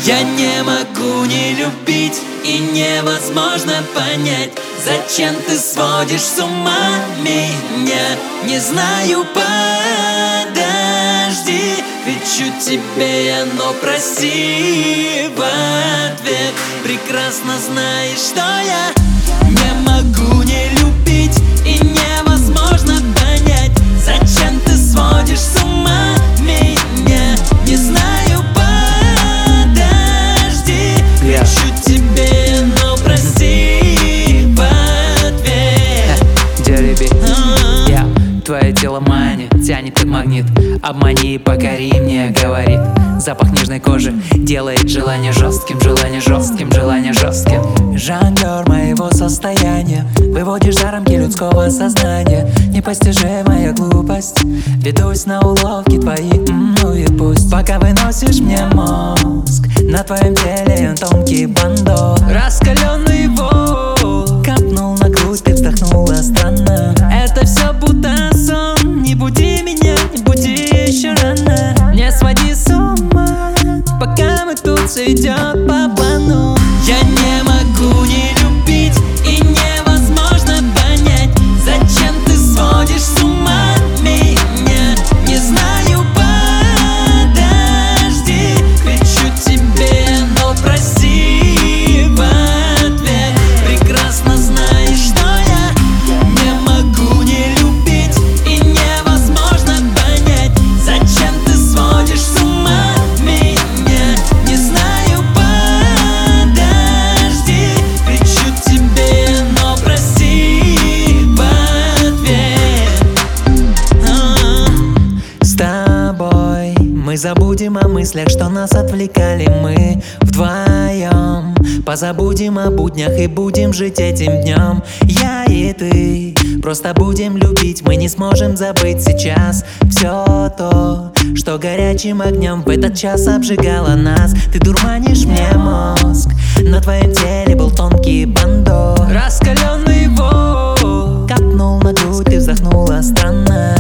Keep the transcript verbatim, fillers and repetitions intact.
Я не могу не любить, и невозможно понять, зачем ты сводишь с ума меня. Не знаю, подожди, кричу тебе я, но проси в ответ. Прекрасно знаешь, что я не могу не любить, и невозможно понять, зачем ты сводишь с ума меня. Не знаю, подожди, кричу тебе, но проси в ответ. Дереби, я твое тело манит, тянет как магнит. Обмани и покори мне, говорит. Запах нежной кожи делает желание жестким, желание жестким, желание жестким. Жонглер моего состояния, выводишь за рамки людского сознания. Непостижимая глупость, ведусь на уловки твои, ну и пусть. Пока выносишь мне мозг, на твоем теле он тонкий бандо. Раскаленный волк капнул на грудь, ты вздохнула странно. Это все будто сон, не буди меня, не буди еще рано. Не своди с ума, пока мы тут все идет по плану. Я не могу не любить, и невозможно понять, зачем ты сводишь с ума меня. Не знаю, подожди, кричу тебе, но проси в ответ. Прекрасно знаешь, что я не могу не любить, и невозможно понять, зачем ты сводишь с ума меня. Не знаю, подожди, кричу тебе, но проси в ответ. С тобой мы забудем о мыслях, что нас отвлекали. Мы вдвоем позабудем о буднях и будем жить этим днем. Я и ты просто будем любить, мы не сможем забыть сейчас все то, что горячим огнем в этот час обжигало нас. Ты дурманишь мне мозг, на твоем теле был тонкий бандо. Раскаленный волк капнул на грудь, ты вздохнула странно.